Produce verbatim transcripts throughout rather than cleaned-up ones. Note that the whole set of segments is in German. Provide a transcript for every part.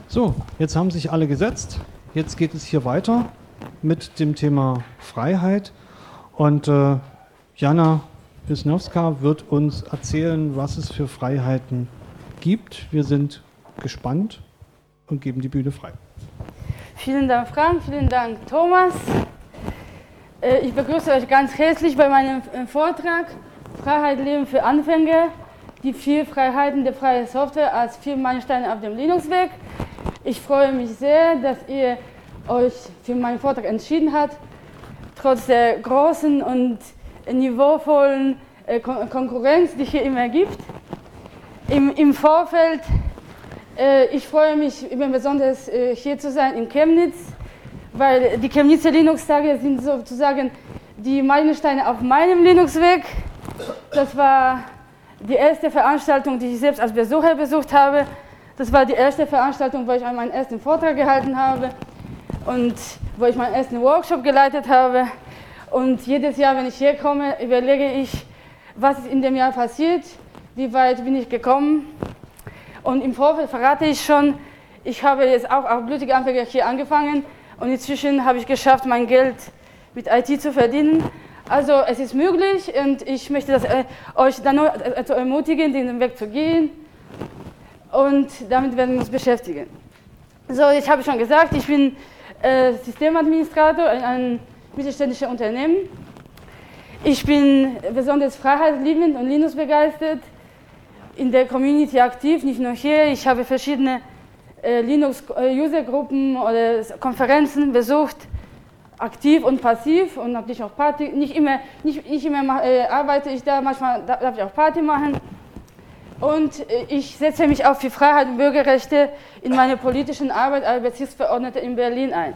So, jetzt haben sich alle gesetzt. Jetzt geht es hier weiter mit dem Thema Freiheit. Und äh, Jana Wisniewska wird uns erzählen, was es für Freiheiten gibt. Wir sind gespannt und geben die Bühne frei. Vielen Dank, Frank. Vielen Dank, Thomas. Ich begrüße euch ganz herzlich bei meinem Vortrag Freiheit leben für Anfänger, die vier Freiheiten der freien Software als vier Meilensteine auf dem Linux-Weg. Ich freue mich sehr, dass ihr euch für meinen Vortrag entschieden habt, trotz der großen und niveauvollen Konkurrenz, die es hier immer gibt. Im, im Vorfeld, äh, ich freue mich immer besonders äh, hier zu sein in Chemnitz, weil die Chemnitzer Linux-Tage sind sozusagen die Meilensteine auf meinem Linux-Weg. Das war die erste Veranstaltung, die ich selbst als Besucher besucht habe. Das war die erste Veranstaltung, wo ich meinen ersten Vortrag gehalten habe und wo ich meinen ersten Workshop geleitet habe. Und jedes Jahr, wenn ich hier komme, überlege ich, was ist in dem Jahr passiert, wie weit bin ich gekommen. Und im Vorfeld verrate ich schon, ich habe jetzt auch auf blutige Anfänger hier angefangen und inzwischen habe ich geschafft, mein Geld mit I T zu verdienen. Also es ist möglich und ich möchte das, äh, euch dann nur äh, zu ermutigen, den Weg zu gehen und damit werden wir uns beschäftigen. So, ich habe schon gesagt, ich bin äh, Systemadministrator in einem mittelständischen Unternehmen. Ich bin besonders freiheitsliebend und Linux begeistert, in der Community aktiv, nicht nur hier. Ich habe verschiedene äh, Linux-User-Gruppen oder Konferenzen besucht, aktiv und passiv und natürlich auch Party. Nicht immer, nicht, nicht immer äh, arbeite ich da, manchmal darf ich auch Party machen. Und äh, ich setze mich auch für Freiheit und Bürgerrechte in meiner politischen Arbeit als Bezirksverordnete in Berlin ein.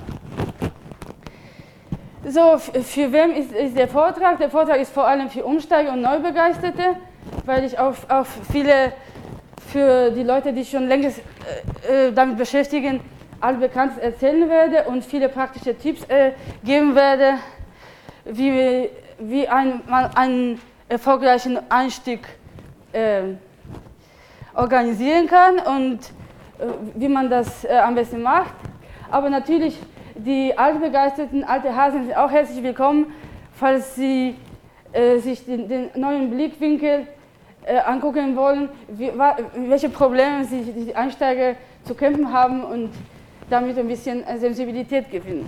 So, für wen ist, ist der Vortrag? Der Vortrag ist vor allem für Umsteiger und Neubegeisterte, weil ich auch, auch viele, für die Leute, die schon längst äh, damit beschäftigen, Altbekanntes erzählen werde und viele praktische Tipps äh, geben werde, wie, wie ein, man einen erfolgreichen Einstieg äh, organisieren kann und äh, wie man das äh, am besten macht. Aber natürlich, die altbegeisterten, alte Hasen sind auch herzlich willkommen, falls sie äh, sich den, den neuen Blickwinkel äh, angucken wollen, wie, welche Probleme sie, die Einsteiger zu kämpfen haben und damit ein bisschen Sensibilität gewinnen.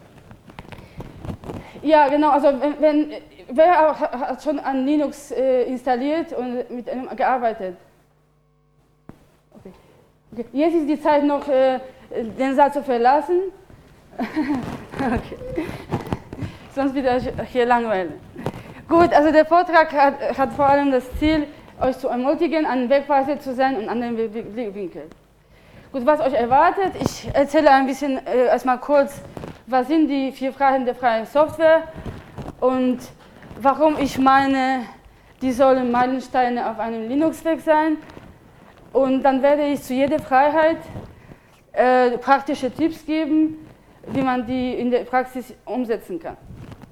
Ja, genau, also wenn, wenn, wer auch, hat schon an Linux äh, installiert und mit einem gearbeitet? Okay. Okay. Jetzt ist die Zeit noch, äh, den Saal zu verlassen. Okay. Sonst wird euch hier langweilig. Gut, also der Vortrag hat, hat vor allem das Ziel, euch zu ermutigen, ein Wegweiser zu sein und an den Blickwinkel. Gut, was euch erwartet, ich erzähle ein bisschen äh, erstmal kurz, was sind die vier Freiheiten der freien Software und warum ich meine, die sollen Meilensteine auf einem Linux-Weg sein. Und dann werde ich zu jeder Freiheit äh, praktische Tipps geben, wie man die in der Praxis umsetzen kann.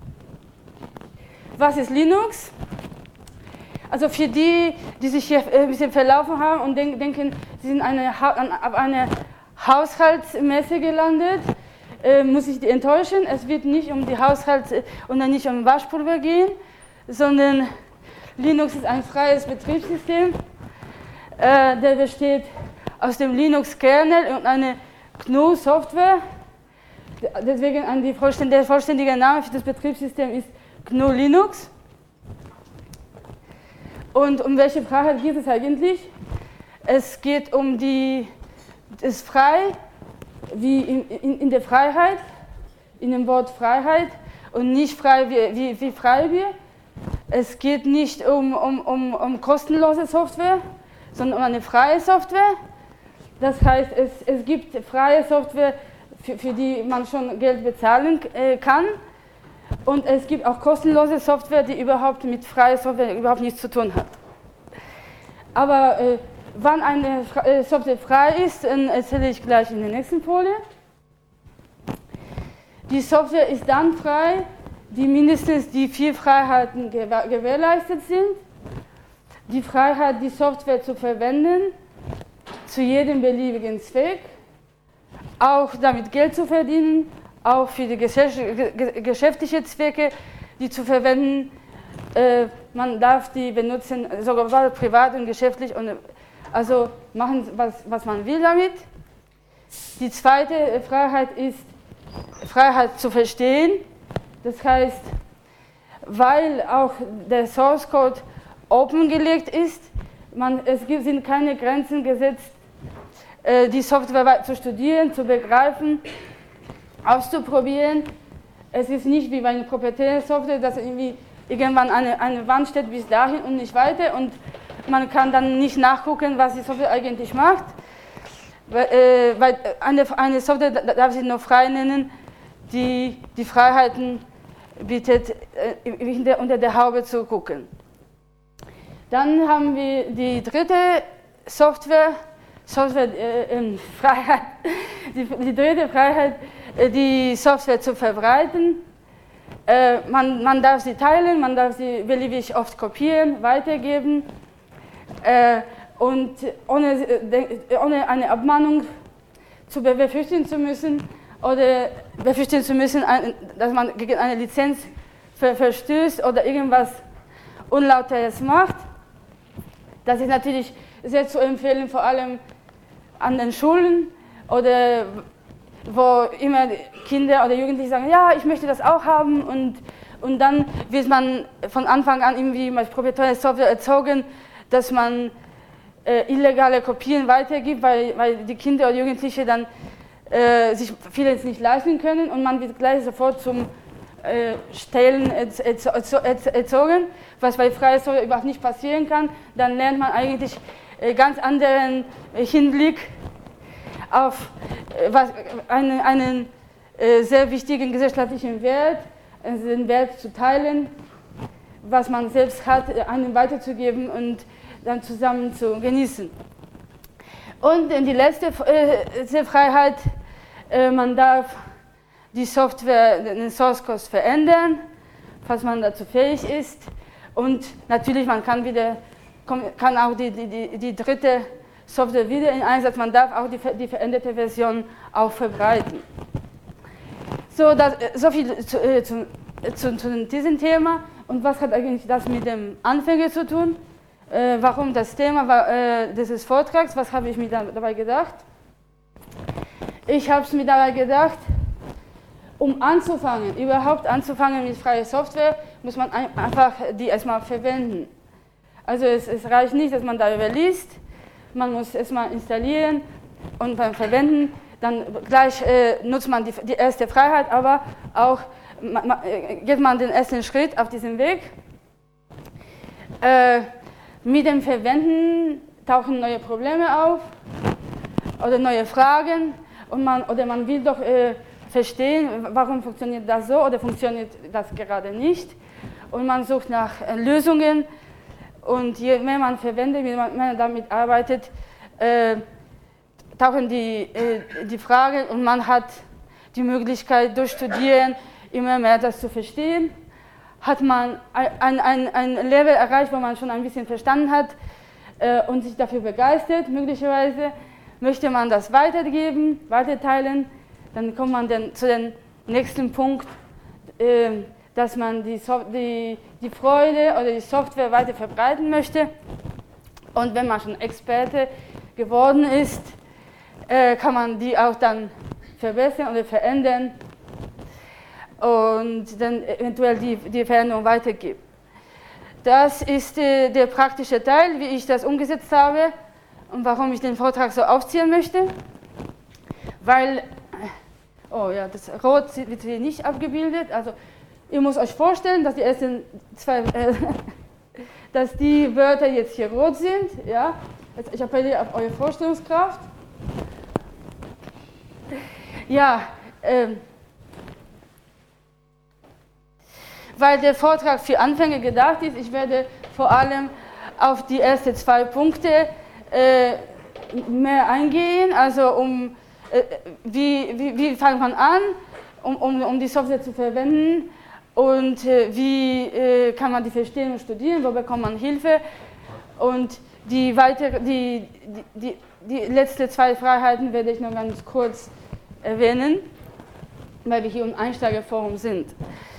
Was ist Linux? Also für die, die sich hier ein bisschen verlaufen haben und denken, sie sind eine, auf einer Haushaltsmesse gelandet, äh, muss ich die enttäuschen. Es wird nicht um die Haushalts- und nicht um Waschpulver gehen, sondern Linux ist ein freies Betriebssystem, äh, der besteht aus dem Linux-Kernel und einer G N U-Software. Deswegen an die vollständige, der vollständige Name für das Betriebssystem ist G N U Linux. Und um welche Freiheit geht es eigentlich? Es geht um die, das Frei, wie in, in, in der Freiheit, in dem Wort Freiheit und nicht frei wie, wie, wie Freibier. Es geht nicht um, um, um, um kostenlose Software, sondern um eine freie Software. Das heißt, es, es gibt freie Software, für, für die man schon Geld bezahlen äh, kann. Und es gibt auch kostenlose Software, die überhaupt mit freier Software überhaupt nichts zu tun hat. Aber äh, wann eine äh, Software frei ist, äh, erzähle ich gleich in der nächsten Folie. Die Software ist dann frei, die mindestens die vier Freiheiten gewährleistet sind. Die Freiheit, die Software zu verwenden, zu jedem beliebigen Zweck. auch damit Geld zu verdienen, auch für die geschäftlichen Zwecke, die zu verwenden. Äh, man darf die benutzen, sogar privat und geschäftlich, und also machen, was, was man will damit. Die zweite Freiheit ist Freiheit zu verstehen. Das heißt, weil auch der Source Code offengelegt ist, man, es gibt, sind keine Grenzen gesetzt, äh, die Software zu studieren, zu begreifen, auszuprobieren. Es ist nicht wie bei einer proprietären Software, dass irgendwie irgendwann eine, eine Wand steht bis dahin und nicht weiter und man kann dann nicht nachgucken, was die Software eigentlich macht. Weil, äh, weil eine, eine Software darf sich nur frei nennen, die die Freiheiten bietet, äh, unter der Haube zu gucken. Dann haben wir die dritte Software, Software äh, Freiheit, die, die dritte Freiheit, äh, die Software zu verbreiten. Äh, man, man darf sie teilen, man darf sie beliebig oft kopieren, weitergeben. Äh, und ohne, ohne eine Abmahnung zu befürchten zu müssen oder befürchten zu müssen, dass man gegen eine Lizenz verstößt oder irgendwas Unlauteres macht. Das ist natürlich sehr zu empfehlen, vor allem an den Schulen oder wo immer Kinder oder Jugendliche sagen, ja, ich möchte das auch haben, und, und dann wird man von Anfang an irgendwie mit proprietärer Software erzogen, dass man äh, illegale Kopien weitergibt, weil, weil die Kinder oder Jugendliche dann äh, sich vieles nicht leisten können und man wird gleich sofort zum äh, Stehlen erzogen, was bei freier Software überhaupt nicht passieren kann. Dann lernt man eigentlich äh, ganz anderen äh, Hinblick auf äh, was, einen, einen äh, sehr wichtigen gesellschaftlichen Wert, also den Wert zu teilen, was man selbst hat, einem weiterzugeben und dann zusammen zu genießen. Und die letzte äh, Freiheit, äh, man darf die Software, den Source Code verändern, falls man dazu fähig ist. Und natürlich, man kann, wieder, kann auch die, die, die dritte Software wieder in Einsatz, man darf auch die, die veränderte Version auch verbreiten. So, das, so viel zu, äh, zu, zu, zu diesem Thema. Und was hat eigentlich das mit dem Anfänger zu tun? Äh, warum das Thema war, äh, dieses Vortrags? Was habe ich mir da, dabei gedacht? Ich habe es mir dabei gedacht, um anzufangen, überhaupt anzufangen mit freier Software, muss man ein, einfach die erstmal verwenden. Also es, es reicht nicht, dass man darüber liest, man muss erstmal installieren und beim Verwenden, dann gleich äh, nutzt man die, die erste Freiheit, aber auch man, man, geht man den ersten Schritt auf diesem Weg. Äh, mit dem Verwenden tauchen neue Probleme auf oder neue Fragen und man, oder man will doch äh, verstehen, warum funktioniert das so oder funktioniert das gerade nicht, und man sucht nach äh, Lösungen, und je mehr man verwendet, je mehr man damit arbeitet, äh, tauchen die, äh, die Fragen, und man hat die Möglichkeit, durch Studieren immer mehr das zu verstehen. Hat man ein, ein, ein Level erreicht, wo man schon ein bisschen verstanden hat äh, und sich dafür begeistert, möglicherweise möchte man das weitergeben, weiterteilen, dann kommt man dann zu dem nächsten Punkt, äh, dass man die, die, die Freude oder die Software weiter verbreiten möchte, und wenn man schon Experte geworden ist, äh, kann man die auch dann verbessern oder verändern und dann eventuell die, die Veränderung weitergeben. Das ist äh, der praktische Teil, wie ich das umgesetzt habe und warum ich den Vortrag so aufziehen möchte. Weil, oh ja, das Rot wird hier nicht abgebildet. Also ihr müsst euch vorstellen, dass die ersten zwei, äh, dass die Wörter jetzt hier rot sind. Ja? Also ich appelliere auf eure Vorstellungskraft. Ja, ähm, weil der Vortrag für Anfänger gedacht ist, ich werde vor allem auf die ersten zwei Punkte äh, mehr eingehen, also um äh, wie, wie, wie fängt man an, um, um, um die Software zu verwenden, und äh, wie äh, kann man die verstehen und studieren, wo bekommt man Hilfe, und die, weitere, die, die, die, die letzten zwei Freiheiten werde ich noch ganz kurz erwähnen, weil wir hier im Einsteigerforum sind.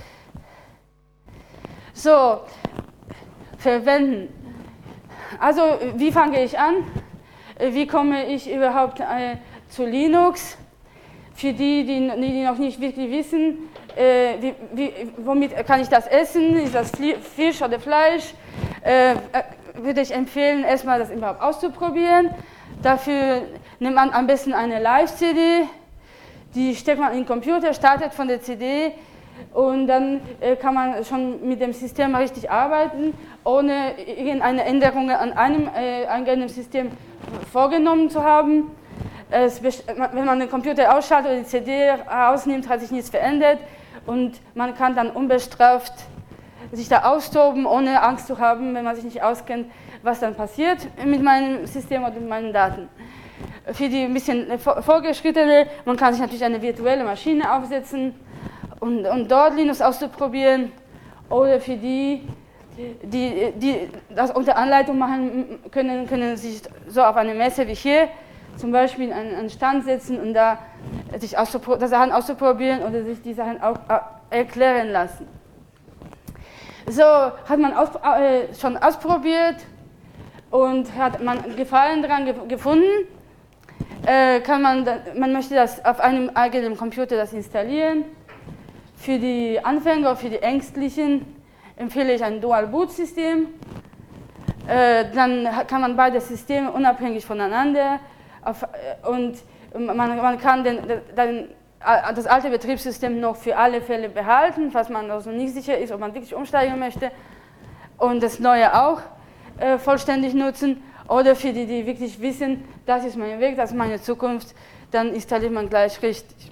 So, verwenden. Also, wie fange ich an? Wie komme ich überhaupt äh, zu Linux? Für die, die, die noch nicht wirklich wissen, äh, wie, wie, womit kann ich das essen? Ist das Fisch oder Fleisch? Äh, würde ich empfehlen, erstmal das überhaupt auszuprobieren. Dafür nimmt man am besten eine Live-C D, die steckt man in den Computer, startet von der C D und dann äh, kann man schon mit dem System richtig arbeiten, ohne irgendeine Änderung an einem äh, eigenen System vorgenommen zu haben. Es, wenn man den Computer ausschaltet oder die C D rausnimmt, hat sich nichts verändert und man kann dann unbestraft sich da austoben, ohne Angst zu haben, wenn man sich nicht auskennt, was dann passiert mit meinem System oder mit meinen Daten. Für die ein bisschen vorgeschrittene, man kann sich natürlich eine virtuelle Maschine aufsetzen und, und dort Linux auszuprobieren, oder für die, die, die das unter Anleitung machen können, können sich so auf eine Messe wie hier zum Beispiel an einen Stand setzen und da sich auszupro- Sachen auszuprobieren oder sich die Sachen auch erklären lassen. So, hat man aus, äh, schon ausprobiert und hat man Gefallen daran ge- gefunden, äh, kann man, man möchte das auf einem eigenen Computer das installieren. Für die Anfänger, für die Ängstlichen empfehle ich ein Dual-Boot-System. Äh, dann kann man beide Systeme unabhängig voneinander auf, und man, man kann den, den, das alte Betriebssystem noch für alle Fälle behalten, falls man also nicht sicher ist, ob man wirklich umsteigen möchte, und das neue auch äh, vollständig nutzen. Oder für die, die wirklich wissen, das ist mein Weg, das ist meine Zukunft, dann installiert man gleich richtig.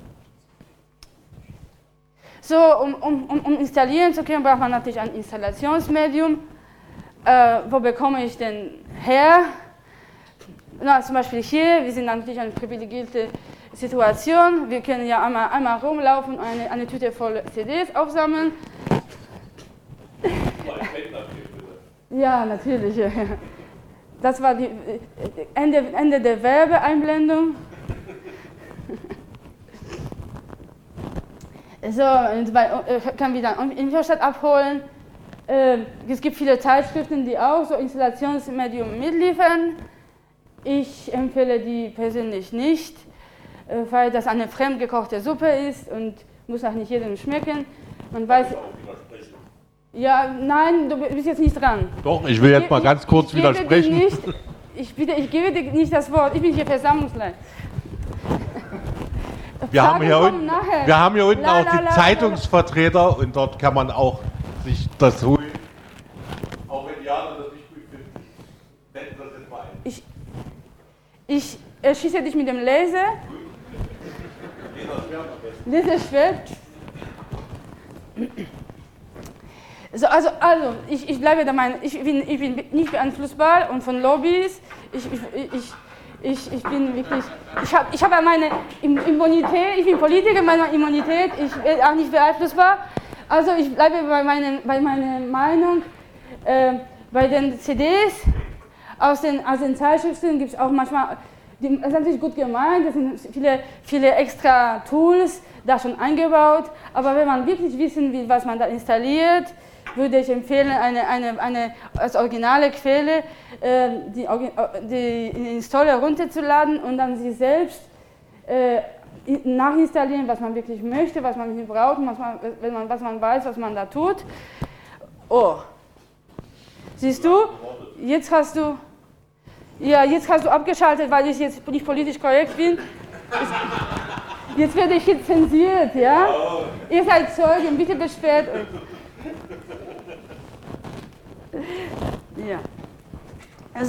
So, um, um, um installieren zu können, braucht man natürlich ein Installationsmedium. Äh, wo bekomme ich denn her? Na, zum Beispiel hier, wir sind natürlich eine privilegierte Situation. Wir können ja einmal, einmal rumlaufen und eine, eine Tüte voll C Ds aufsammeln. Ja, natürlich. Das war die Ende, Ende der Werbeeinblendung. So, und bei, kann wieder Infostat abholen. Es gibt viele Zeitschriften, die auch so Installationsmedium mitliefern. Ich empfehle die persönlich nicht, weil das eine fremdgekochte Suppe ist und muss auch nicht jedem schmecken. Man weiß. Ja, nein, du bist jetzt nicht dran. Doch, ich will jetzt mal ganz kurz ich widersprechen. Nicht, ich, bitte, ich gebe dir nicht das Wort, ich bin hier Versammlungsleiter. Wir haben, hier unten, nachher. wir haben hier unten La, auch la, die la, Zeitungsvertreter und dort kann man auch sich das holen. Auch wenn Jana das nicht gut findet. Blenden das jetzt mal ein. Ich, ich erschieße dich mit dem Laser. Laserschwert. So, also, also ich, ich bleibe der Meinung, ich bin, ich bin nicht beeinflussbar und von Lobbys. Ich, ich, ich, ich, ich bin wirklich, ich habe ich hab ja meine Immunität, ich bin Politiker, meine Immunität, ich bin auch nicht beeinflussbar. Also ich bleibe bei, meinen, bei meiner Meinung. Äh, bei den C Ds aus den, aus den Zeitschriften gibt es auch manchmal, die, das ist natürlich gut gemeint, da sind viele, viele extra Tools da schon eingebaut, aber wenn man wirklich wissen will, was man da installiert, würde ich empfehlen, eine, eine, eine als originale Quelle äh, die, die Installer runterzuladen und dann sich selbst äh, nachinstallieren, was man wirklich möchte, was man nicht braucht, was man, wenn man, was man weiß, was man da tut. Oh, siehst du, jetzt hast du, ja, jetzt hast du abgeschaltet, weil ich jetzt nicht politisch korrekt bin. Jetzt werde ich jetzt zensiert, ja? Ihr seid Zeugen, bitte beschwert euch. Ja. So,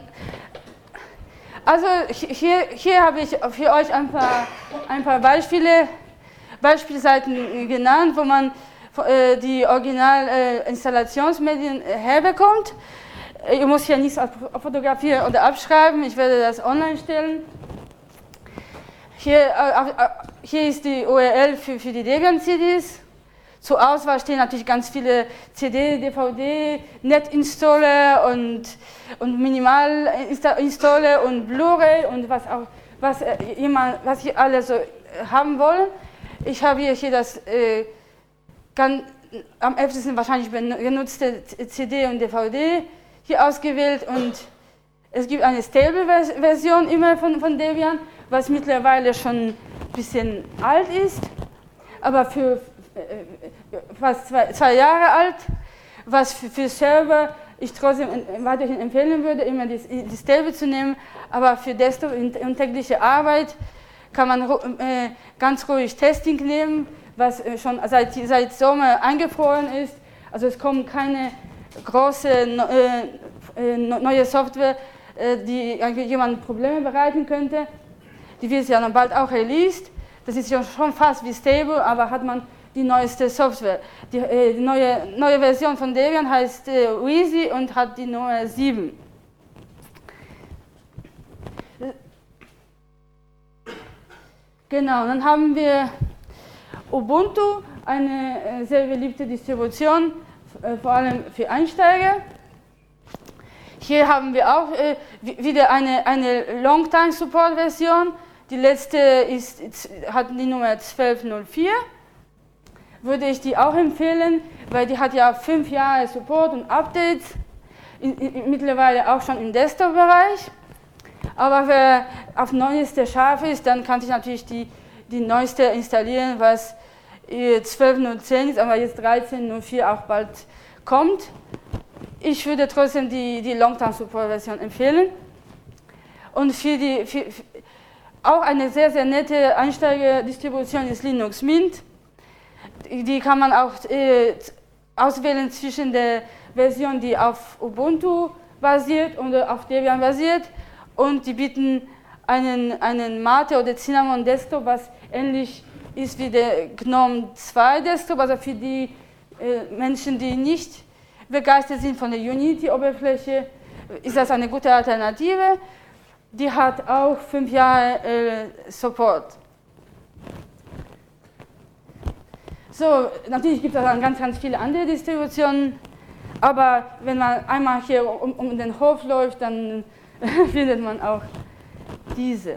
also hier, hier habe ich für euch ein paar, ein paar Beispiele, Beispielseiten genannt, wo man äh, die Original-Installationsmedien äh, herbekommt. Ich muss hier nichts fotografieren oder abschreiben, ich werde das online stellen. Hier, äh, hier ist die U R L für, für die Debian-C Ds. Zur Auswahl stehen natürlich ganz viele C D, D V D, Net-Installer und, und Minimal-Installer und Blu-ray und was auch was, äh, jemand, was hier alle so äh, haben wollen. Ich habe hier, hier das äh, ganz, am öftesten wahrscheinlich benutzte C D und D V D hier ausgewählt und es gibt eine Stable-Version immer von, von Debian, was mittlerweile schon ein bisschen alt ist, aber für äh, fast zwei, zwei Jahre alt, was für, für Server ich trotzdem weiterhin empfehlen würde, immer die, die Stable zu nehmen, aber für Desktop und tägliche Arbeit kann man äh, ganz ruhig Testing nehmen, was äh, schon seit, seit Sommer eingefroren ist. Also es kommt keine große äh, neue Software, äh, die jemandem Probleme bereiten könnte. Die wird ja dann bald auch released. Das ist ja schon fast wie Stable, aber hat man die neueste Software. Die, äh, die neue, neue Version von Debian heißt äh, Wheezy und hat die Nummer sieben. Genau, dann haben wir Ubuntu, eine äh, sehr beliebte Distribution, äh, vor allem für Einsteiger. Hier haben wir auch äh, wieder eine, eine Longtime-Support-Version. Die letzte ist, hat die Nummer zwölf null vier. Würde ich die auch empfehlen, weil die hat ja fünf Jahre Support und Updates, in, in, mittlerweile auch schon im Desktop-Bereich. Aber wer auf neueste scharf ist, dann kann sich natürlich die, die neueste installieren, was zwölf null zehn ist, aber jetzt dreizehn null vier auch bald kommt. Ich würde trotzdem die, die Longtime-Support-Version empfehlen. Und für die, für, für, auch eine sehr, sehr nette Einsteiger-Distribution ist Linux Mint. Die kann man auch äh, auswählen zwischen der Version, die auf Ubuntu basiert und auf Debian basiert. Und die bieten einen, einen Mate oder Cinnamon Desktop, was ähnlich ist wie der GNOME zwei Desktop. Also für die äh, Menschen, die nicht begeistert sind von der Unity-Oberfläche, ist das eine gute Alternative. Die hat auch fünf Jahre äh, Support. So, natürlich gibt es dann ganz, ganz viele andere Distributionen, aber wenn man einmal hier um, um den Hof läuft, dann findet man auch diese.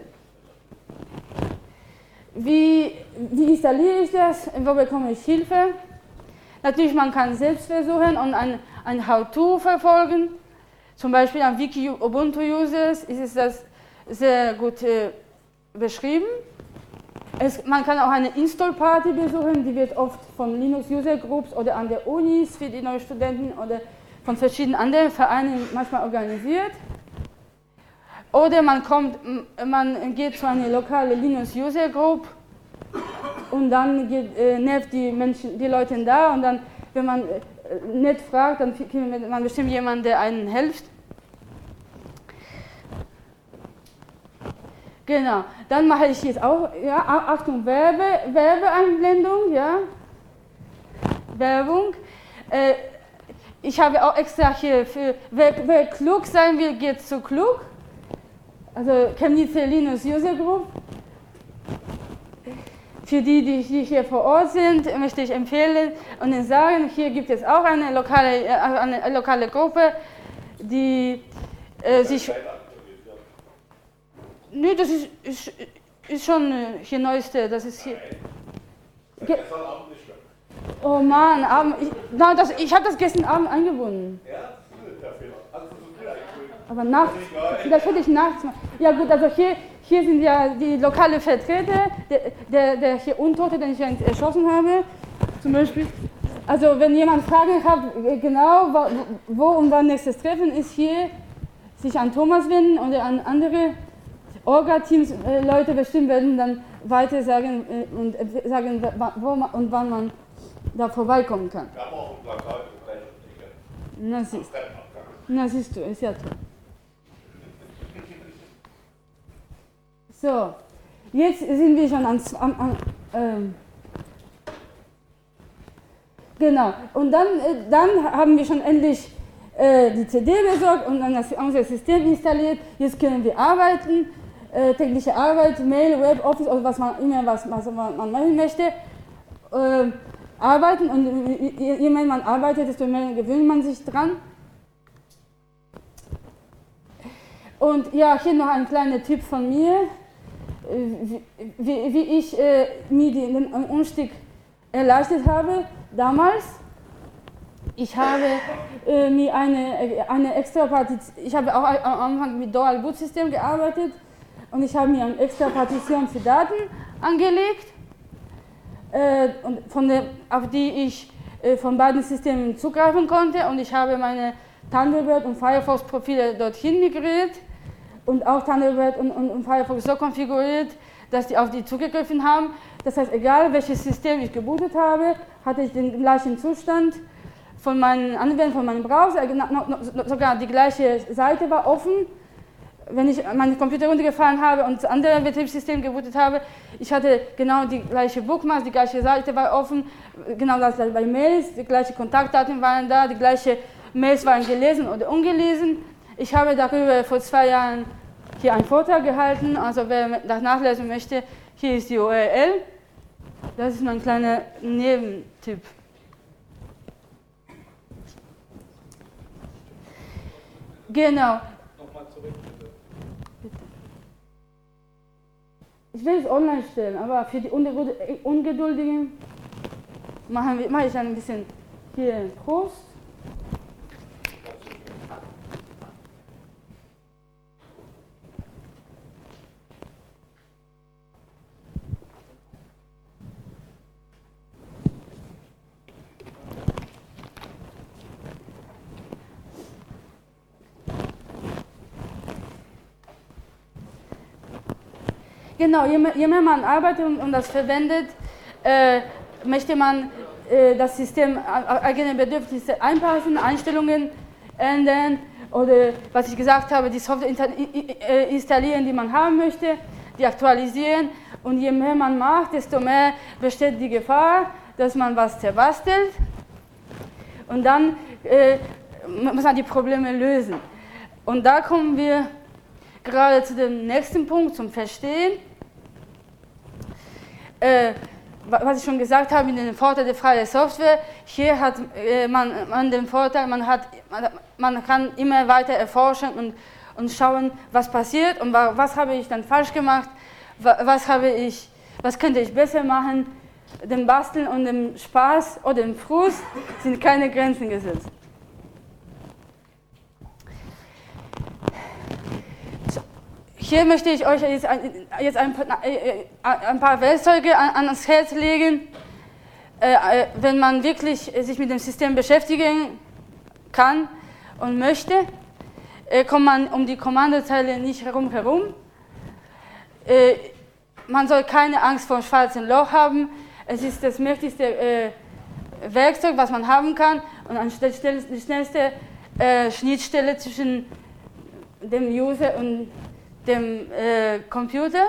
Wie, wie installiere ich das? Wo bekomme ich Hilfe? Natürlich, man kann selbst versuchen und ein, ein How-To verfolgen. Zum Beispiel am Wiki Ubuntu Users ist das sehr gut äh, beschrieben. Es, man kann auch eine Install-Party besuchen, die wird oft von Linux User Groups oder an der Unis für die neuen Studenten oder von verschiedenen anderen Vereinen manchmal organisiert. Oder man, kommt, man geht zu einer lokalen Linux User Group und dann geht, äh, nervt die Menschen, die Leute da und dann, wenn man äh, nett fragt, dann findet man bestimmt jemanden, der einen hilft. Genau, dann mache ich jetzt auch, ja, Achtung, Werbe, Werbeeinblendung, ja, Werbung. Äh, ich habe auch extra hier für, wer, wer klug sein will, geht zu klug. Also Chemnitzer Linux User Group. Für die, die hier vor Ort sind, möchte ich empfehlen und Ihnen sagen, hier gibt es auch eine lokale, eine lokale Gruppe, die äh, sich... Nö, das ist, ist, ist schon hier Neueste, das ist hier... Ge oh Mann, Abend, ich, na, das, ich habe das gestern Abend eingebunden. Aber nachts, das hätte ich nachts machen. Ja gut, also hier, hier sind ja die lokalen Vertreter, der, der, der hier Untote, den ich erschossen habe, zum Beispiel. Also wenn jemand Fragen hat, genau wo und wann nächstes Treffen ist, hier sich an Thomas wenden oder an andere Orga-Teams, äh, Leute bestimmt werden dann weiter sagen äh, und äh, sagen, wo man, und wann man da vorbeikommen kann. Wir haben auch ein Plakat im Na siehst, na siehst du, ist ja toll. So, jetzt sind wir schon an, an, an ähm, genau, und dann, äh, dann haben wir schon endlich äh, die C D besorgt und dann das, unser System installiert. Jetzt können wir arbeiten. Äh, tägliche Arbeit, Mail, Web, Office oder was man immer was, was man, man machen möchte, äh, arbeiten und je, je mehr man arbeitet, desto mehr gewöhnt man sich dran. Und ja, hier noch ein kleiner Tipp von mir. wie, wie, wie ich äh, mir den Umstieg erleichtert habe damals. Ich habe äh, mir eine, eine extra Partition, ich habe auch am Anfang mit Dual Boot System gearbeitet und ich habe mir eine extra Partition für Daten angelegt, äh, und von der, auf die ich äh, von beiden Systemen zugreifen konnte, und ich habe meine Thunderbird und Firefox Profile dorthin migriert und auch Thunderbird und, und, und Firefox so konfiguriert, dass die auf die zugegriffen haben. Das heißt, egal welches System ich gebootet habe, hatte ich den gleichen Zustand von meinen Anwendungen, von meinem Browser, sogar die gleiche Seite war offen. Wenn ich meinen Computer runtergefahren habe und das andere Betriebssystem gebootet habe, ich hatte genau die gleiche Bookmarks, die gleiche Seite war offen, genau das bei Mails, die gleichen Kontaktdaten waren da, die gleichen Mails waren gelesen oder ungelesen. Ich habe darüber vor zwei Jahren hier einen Vortrag gehalten, also wer das nachlesen möchte, hier ist die U R L. Das ist mein kleiner Nebentipp. Genau. Nochmal zurück, bitte. Bitte. Ich will es online stellen, aber für die Ungeduldigen machen wir, mache ich ein bisschen hier Prost. Genau, je mehr, je mehr man arbeitet und, und das verwendet, äh, möchte man äh, das System eigene Bedürfnisse einpassen, Einstellungen ändern oder, was ich gesagt habe, die Software installieren, die man haben möchte, die aktualisieren, und je mehr man macht, desto mehr besteht die Gefahr, dass man was zerbastelt, und dann äh, muss man die Probleme lösen. Und da kommen wir gerade zu dem nächsten Punkt, zum Verstehen. Äh, was ich schon gesagt habe, mit dem Vorteil der freien Software, hier hat äh, man, man den Vorteil, man, hat, man, man kann immer weiter erforschen und, und schauen, was passiert und wa, was habe ich dann falsch gemacht, wa, was, habe ich, was könnte ich besser machen. Dem Basteln und dem Spaß oder dem Frust sind keine Grenzen gesetzt. Hier möchte ich euch jetzt ein, jetzt ein, paar, ein paar Werkzeuge an, ans Herz legen, äh, wenn man wirklich sich mit dem System beschäftigen kann und möchte, äh, kommt man um die Kommandozeile nicht herum herum. Äh, man soll keine Angst vor dem schwarzen Loch haben. Es ist das mächtigste äh, Werkzeug, was man haben kann, und anstatt die schnellste äh, Schnittstelle zwischen dem User und dem äh, Computer.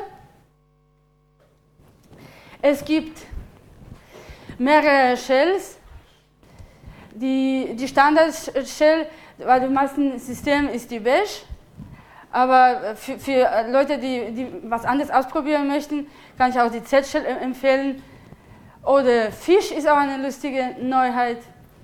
Es gibt mehrere Shells. Die, die Standard-Shell bei den meisten Systemen ist die Bash, aber für, für Leute, die, die was anderes ausprobieren möchten, kann ich auch die Z-Shell empfehlen. Oder Fish ist auch eine lustige Neuheit.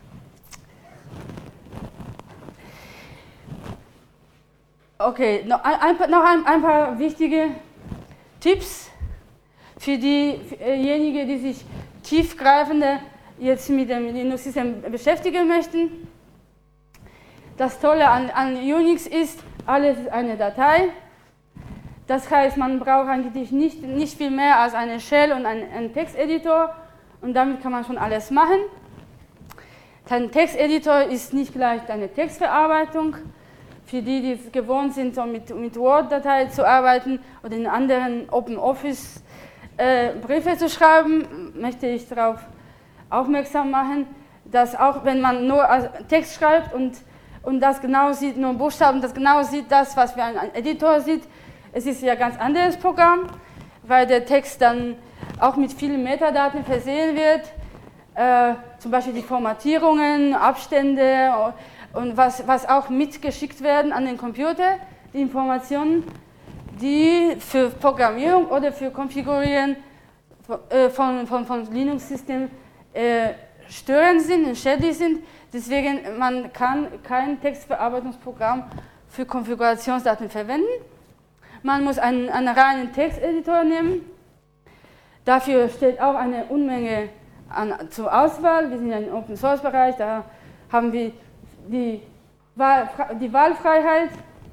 Okay, noch ein, noch ein, ein paar wichtige Tipps für diejenigen, die sich tiefgreifender jetzt mit dem Linux-System beschäftigen möchten. Das Tolle an, an Unix ist, alles ist eine Datei. Das heißt, man braucht eigentlich nicht, nicht viel mehr als eine Shell und einen, einen Texteditor, und damit kann man schon alles machen. Ein Texteditor ist nicht gleich eine Textverarbeitung. Für die, die gewohnt sind, so mit, mit Word-Dateien zu arbeiten oder in anderen OpenOffice äh, Briefe zu schreiben, möchte ich darauf aufmerksam machen, dass auch wenn man nur Text schreibt und, und das genau sieht, nur Buchstaben, das genau sieht, das, was wie ein Editor sieht, es ist ja ein ganz anderes Programm, weil der Text dann auch mit vielen Metadaten versehen wird, äh, zum Beispiel die Formatierungen, Abstände und was, was auch mitgeschickt werden an den Computer, die Informationen, die für Programmierung oder für Konfigurieren von, von, von Linux-Systemen äh, störend sind und schädlich sind. Deswegen man kann kein Textverarbeitungsprogramm für Konfigurationsdaten verwenden. Man muss einen, einen reinen Texteditor nehmen. Dafür steht auch eine Unmenge an, zur Auswahl. Wir sind ja im Open-Source-Bereich, da haben wir die, Wahl, die Wahlfreiheit.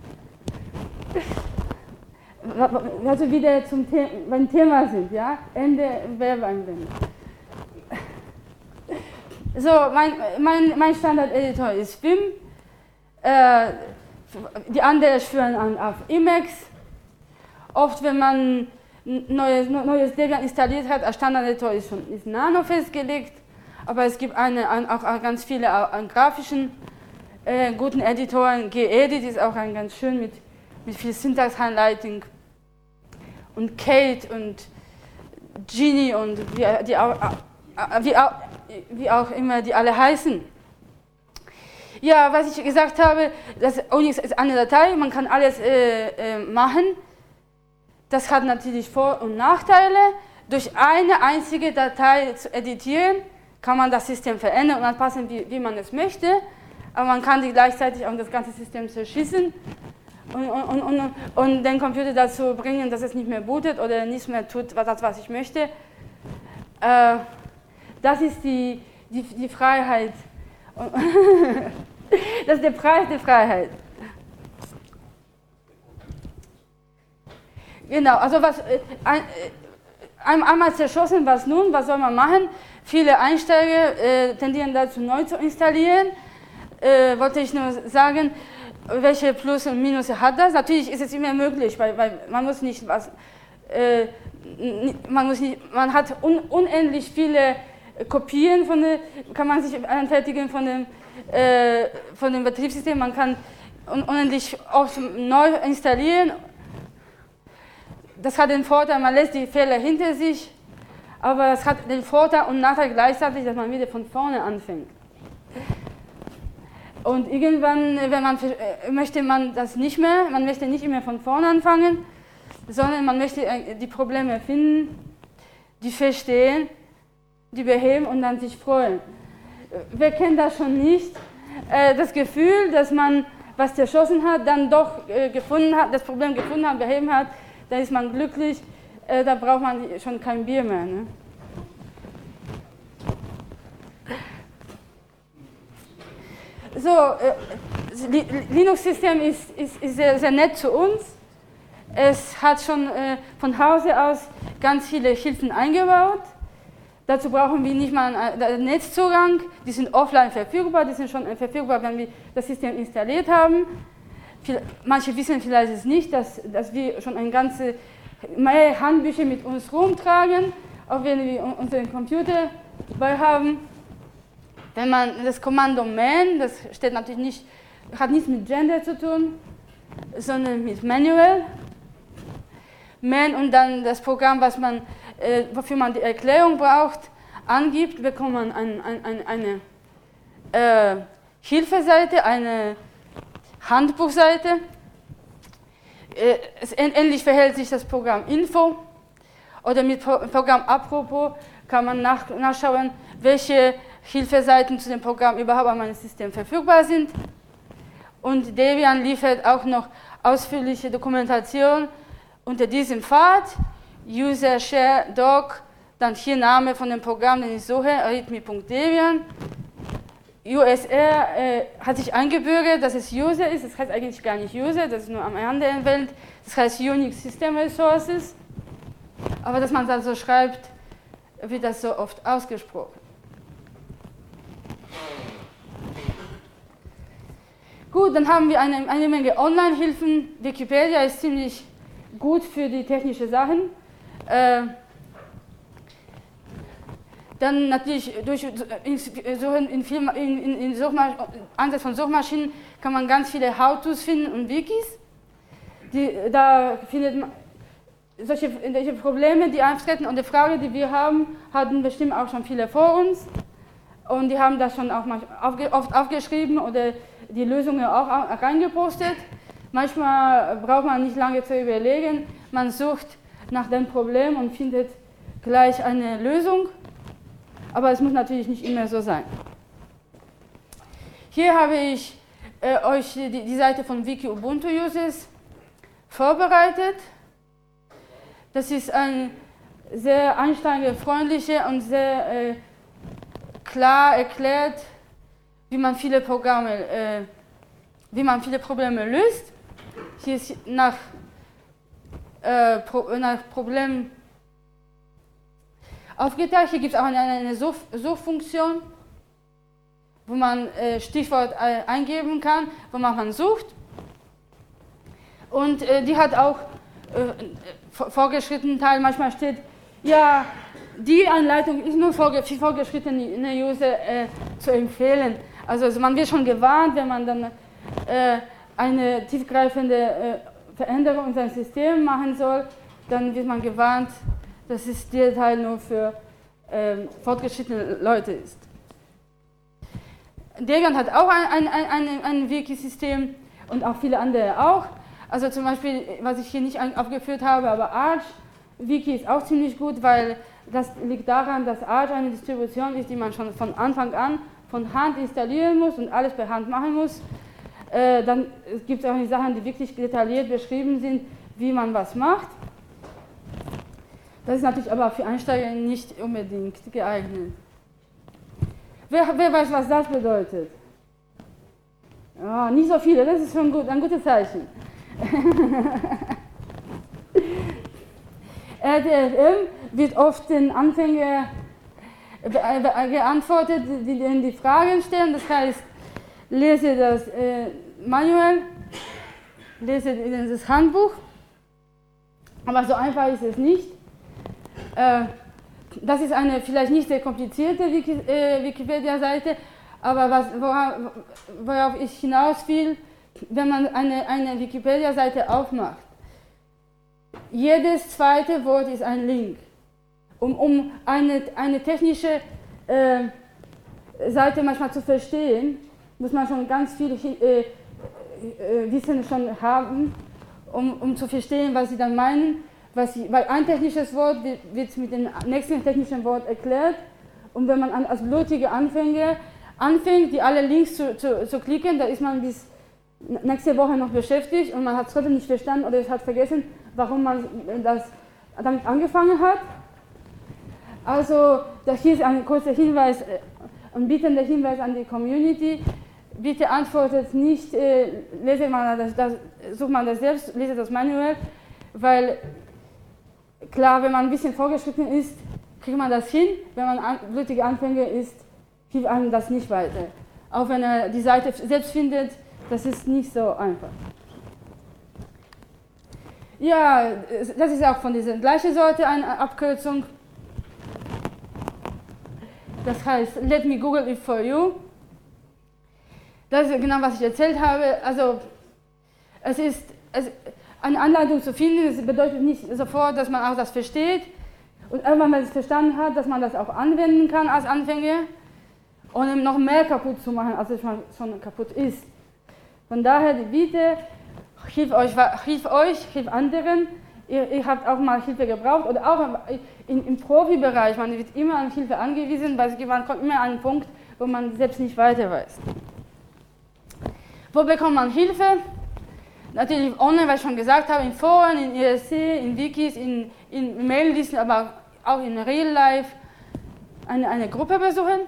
Also wieder zum The beim Thema sind, ja? Ende Werbeeinwendung. So, mein, mein, mein Standard-Editor ist Vim. Äh, die anderen führen an auf Emacs. Oft, wenn man neues, neues Debian installiert hat, als Standard-Editor ist schon ist Nano festgelegt, aber es gibt eine, ein, auch ganz viele an grafischen äh, guten Editoren. Gedit ist auch ein ganz schön mit, mit viel Syntax-Highlighting und Kate und Genie und wie, die, wie, wie auch immer die alle heißen. Ja, was ich gesagt habe, das Unix ist eine Datei, man kann alles äh, äh, machen. Das hat natürlich Vor- und Nachteile. Durch eine einzige Datei zu editieren, kann man das System verändern und anpassen, wie, wie man es möchte. Aber man kann die gleichzeitig auch das ganze System zerschießen und, und, und, und den Computer dazu bringen, dass es nicht mehr bootet oder nicht mehr tut, was, was ich möchte. Äh, das ist die, die, die Freiheit. Das ist der Preis der Freiheit. Genau, also was, ein, einmal zerschossen, was nun, was soll man machen? Viele Einsteiger äh, tendieren dazu, neu zu installieren. Äh, wollte ich nur sagen, welche Plus und Minus hat das? Natürlich ist es immer möglich, weil, weil man muss nicht was, äh, man muss nicht, man hat un, unendlich viele Kopien von der, kann man sich anfertigen von dem, äh, von dem Betriebssystem, man kann un, unendlich oft neu installieren. Das hat den Vorteil, man lässt die Fehler hinter sich, aber es hat den Vorteil und Nachteil gleichzeitig, dass man wieder von vorne anfängt. Und irgendwann, wenn man, möchte man das nicht mehr, man möchte nicht immer von vorne anfangen, sondern man möchte die Probleme finden, die verstehen, die beheben und dann sich freuen. Wer kennt das schon nicht? Das Gefühl, dass man was zerschossen hat, dann doch gefunden hat, das Problem gefunden hat, beheben hat, dann ist man glücklich, äh, da braucht man schon kein Bier mehr. Ne? So, äh, das Linux-System ist, ist, ist sehr, sehr nett zu uns. Es hat schon äh, von Hause aus ganz viele Hilfen eingebaut. Dazu brauchen wir nicht mal einen Netzzugang, die sind offline verfügbar, die sind schon verfügbar, wenn wir das System installiert haben. Manche wissen vielleicht es nicht, dass, dass wir schon eine ganze Menge Handbücher mit uns rumtragen, auch wenn wir unseren Computer dabei haben. Wenn man das Kommando man, das steht natürlich nicht, hat nichts mit Gender zu tun, sondern mit Manual. Man und dann das Programm, was man, äh, wofür man die Erklärung braucht, angibt, bekommt man ein, ein, ein, eine äh, Hilfeseite, eine Handbuchseite. Es ähnlich verhält sich das Programm Info oder mit Programm Apropos kann man nach, nachschauen, welche Hilfeseiten zu dem Programm überhaupt an meinem System verfügbar sind. Und Debian liefert auch noch ausführliche Dokumentation unter diesem Pfad, User Share Doc, dann hier Name von dem Programm, den ich suche, arithmi punkt debian. U S R äh, hat sich eingebürgert, dass es User ist, das heißt eigentlich gar nicht User, das ist nur am Ende erwähnt, das heißt Unix System Resources, aber dass man das so schreibt, wird das so oft ausgesprochen. Gut, dann haben wir eine, eine Menge Online-Hilfen, Wikipedia ist ziemlich gut für die technischen Sachen. Äh, Dann natürlich durch in, in, in, in Einsatz von Suchmaschinen kann man ganz viele How-Tos finden und Wikis. Die, da findet man solche, solche Probleme, die auftreten und die Frage, die wir haben, hatten bestimmt auch schon viele vor uns. Und die haben das schon auch aufge, oft aufgeschrieben oder die Lösungen auch reingepostet. Manchmal braucht man nicht lange zu überlegen, man sucht nach dem Problem und findet gleich eine Lösung. Aber es muss natürlich nicht immer so sein. Hier habe ich äh, euch die, die Seite von Wiki Ubuntu Users vorbereitet. Das ist ein sehr einsteigerfreundliche und sehr äh, klar erklärt, wie man viele Programme, äh, wie man viele Probleme löst. Hier ist nach, äh, Pro, nach Problem aufgeteilt. Hier gibt es auch eine, eine Such, Suchfunktion, wo man äh, Stichwort äh, eingeben kann, wonach man sucht. Und äh, die hat auch äh, vorgeschrittenen Teil. Manchmal steht, ja, die Anleitung ist nur für vorgeschrittene User äh, zu empfehlen. Also, also man wird schon gewarnt, wenn man dann äh, eine tiefgreifende äh, Veränderung in seinem System machen soll, dann wird man gewarnt, dass es der Teil nur für äh, fortgeschrittene Leute ist. Debian hat auch ein, ein, ein, ein Wiki-System und auch viele andere auch. Also zum Beispiel, was ich hier nicht aufgeführt habe, aber Arch Wiki ist auch ziemlich gut, weil das liegt daran, dass Arch eine Distribution ist, die man schon von Anfang an von Hand installieren muss und alles per Hand machen muss. Äh, dann gibt es auch die Sachen, die wirklich detailliert beschrieben sind, wie man was macht. Das ist natürlich aber für Einsteiger nicht unbedingt geeignet. Wer, wer weiß, was das bedeutet? Ja, nicht so viele, das ist schon gut, ein gutes Zeichen. R T F M wird oft den Anfängern geantwortet, die denen die Fragen stellen. Das heißt, lese das äh, Manual, lese das Handbuch. Aber so einfach ist es nicht. Äh, das ist eine vielleicht nicht sehr komplizierte Wiki, äh, Wikipedia-Seite, aber was, worauf, worauf ich hinaus will, wenn man eine, eine Wikipedia-Seite aufmacht. Jedes zweite Wort ist ein Link. Um, um eine, eine technische äh, Seite manchmal zu verstehen, muss man schon ganz viel äh, äh, Wissen schon haben, um, um zu verstehen, was sie dann meinen. Was sie, weil ein technisches Wort wird, wird mit dem nächsten technischen Wort erklärt. Und wenn man an, als blutige Anfänger anfängt, die alle Links zu, zu, zu klicken, da ist man bis nächste Woche noch beschäftigt und man hat es trotzdem nicht verstanden oder es hat vergessen, warum man das damit angefangen hat. Also das hier ist ein kurzer Hinweis, ein bittender Hinweis an die Community. Bitte antwortet nicht, äh, lese mal das, das, sucht man das selbst, lese das Manual, weil klar, wenn man ein bisschen vorgeschritten ist, kriegt man das hin. Wenn man ein blutiger Anfänger ist, hilft einem das nicht weiter. Auch wenn er die Seite selbst findet, das ist nicht so einfach. Ja, das ist auch von dieser gleichen Sorte eine Abkürzung. Das heißt, let me Google it for you. Das ist genau, was ich erzählt habe. Also, es ist es, eine Anleitung zu finden, das bedeutet nicht sofort, dass man auch das versteht. Und irgendwann, wenn man es verstanden hat, dass man das auch anwenden kann als Anfänger, ohne noch mehr kaputt zu machen, als es schon kaputt ist. Von daher die Bitte, hilf euch, hilf euch, hilf anderen. Ihr, ihr habt auch mal Hilfe gebraucht oder auch im, im Profibereich, man wird immer an Hilfe angewiesen, weil man kommt immer an einen Punkt, wo man selbst nicht weiter weiß. Wo bekommt man Hilfe? Natürlich online, was ich schon gesagt habe, in Foren, in I R C, in Wikis, in, in Maillisten, aber auch in Real Life eine, eine Gruppe besuchen.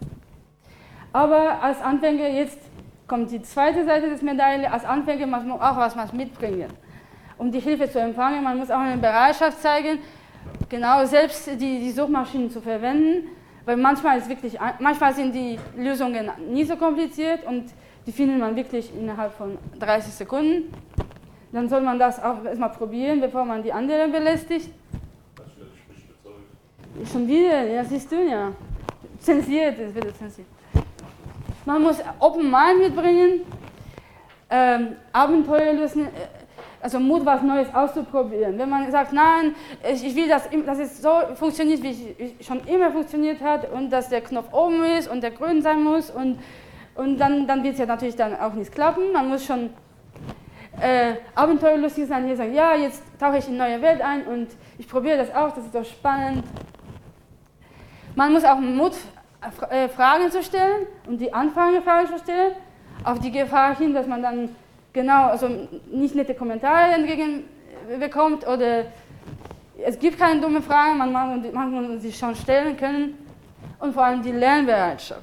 Aber als Anfänger, jetzt kommt die zweite Seite des Medaille, als Anfänger muss man auch was mitbringen, um die Hilfe zu empfangen. Man muss auch eine Bereitschaft zeigen, genau selbst die, die Suchmaschinen zu verwenden, weil manchmal, ist wirklich, manchmal sind die Lösungen nie so kompliziert und die findet man wirklich innerhalb von dreißig Sekunden. Dann soll man das auch erstmal probieren, bevor man die anderen belästigt. Das wird nicht bezahlt. Schon wieder, ja, siehst du ja. Zensiert, es wird zensiert. Man muss Open Mind mitbringen, ähm, Abenteuerlust, also Mut, was Neues auszuprobieren. Wenn man sagt, nein, ich, ich will, dass, dass es so funktioniert, wie es schon immer funktioniert hat und dass der Knopf oben ist und der grün sein muss und Und dann, dann wird es ja natürlich dann auch nicht klappen. Man muss schon äh, abenteuerlustig sein, hier sagen, ja, jetzt tauche ich in eine neue Welt ein und ich probiere das auch, das ist doch spannend. Man muss auch Mut, äh, Fragen zu stellen und die Anfangefragen zu stellen, auf die Gefahr hin, dass man dann genau, also nicht nette Kommentare entgegen bekommt oder es gibt keine dummen Fragen, man mag, man muss sich schon stellen können und vor allem die Lernbereitschaft.